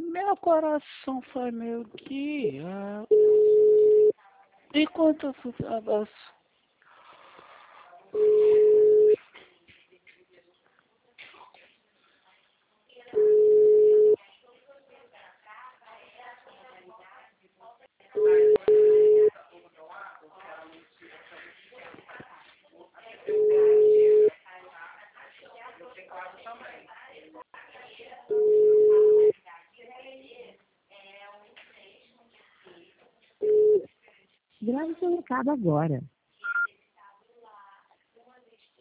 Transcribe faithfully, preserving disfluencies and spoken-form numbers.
Meu coração foi meu guia. Enquanto eu fui abraço. Grave seu recado agora.